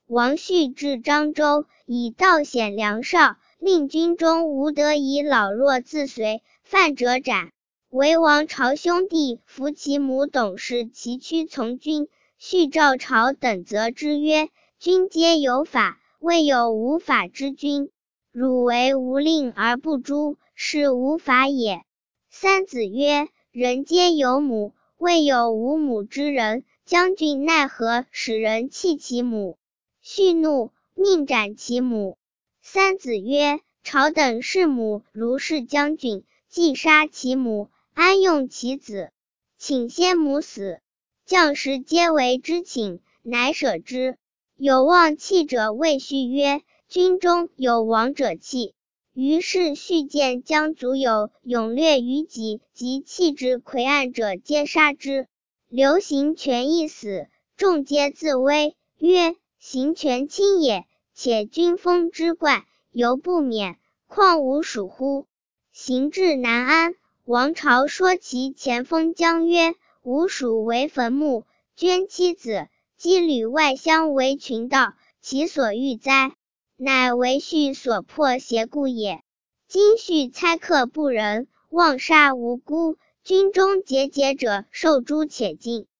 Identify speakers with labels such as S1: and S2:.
S1: 王绪至漳州，以道显梁少，令军中无得以老弱自随，犯者斩。为王朝兄弟扶其母董氏崎岖从军，续赵朝等责之曰：君皆有法，未有无法之君。汝为无令而不诛，是无法也。三子曰：人皆有母，未有无母之人，将军奈何使人弃其母？绪怒，命斩其母。三子曰：朝等弑母如是将军，既杀其母，安用其子？请先母死。将士皆为之请，乃舍之。有望弃者谓绪曰：军中有亡者弃。于是绪见将卒有勇略于己及弃之魁岸者，皆杀之。刘行权亦死，众皆自危，曰：行权轻也，且军风之怪，犹不免，况吾属乎？行至南安，王朝说其前锋将曰：吾属为坟墓，捐妻子，羁旅外乡为群盗，其所欲哉？乃为绪所迫胁故也。今绪猜克不仁，妄杀无辜，军中节节者受诛且尽。